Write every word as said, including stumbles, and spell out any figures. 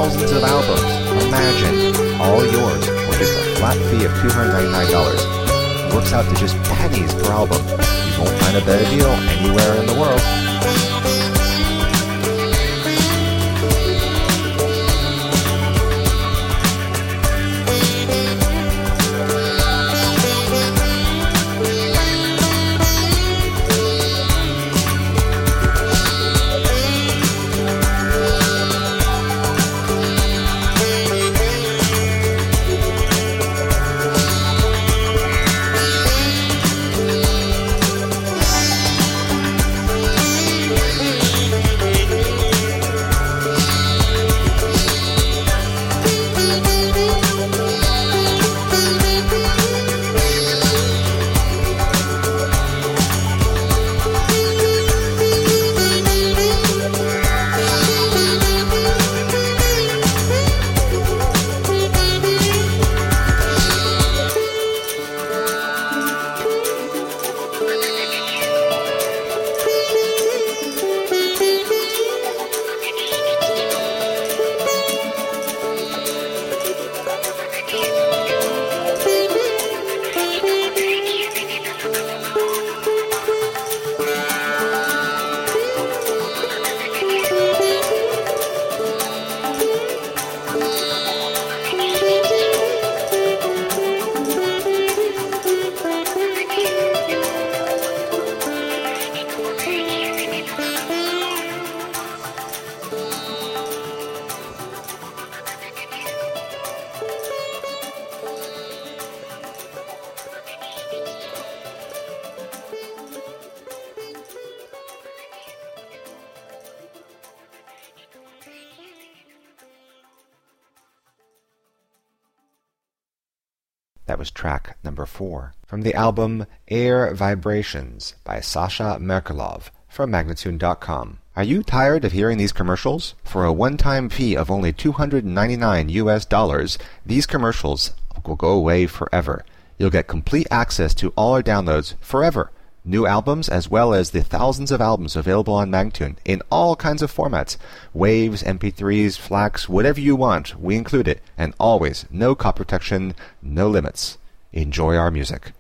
thousands of albums. Imagine, all yours for just a flat fee of two hundred ninety-nine dollars. It works out to just pennies per album. You won't find a better deal anywhere in the world. That was track number four from the album Air Vibrations by Sasha Merkelov from Magnatune dot com. Are you tired of hearing these commercials? For a one-time fee of only two hundred ninety-nine U S dollars, these commercials will go away forever. You'll get complete access to all our downloads forever. New albums as well as the thousands of albums available on Magnatune in all kinds of formats. Waves, M P threes, FLACs, whatever you want, we include it. And always, no copy protection, no limits. Enjoy our music.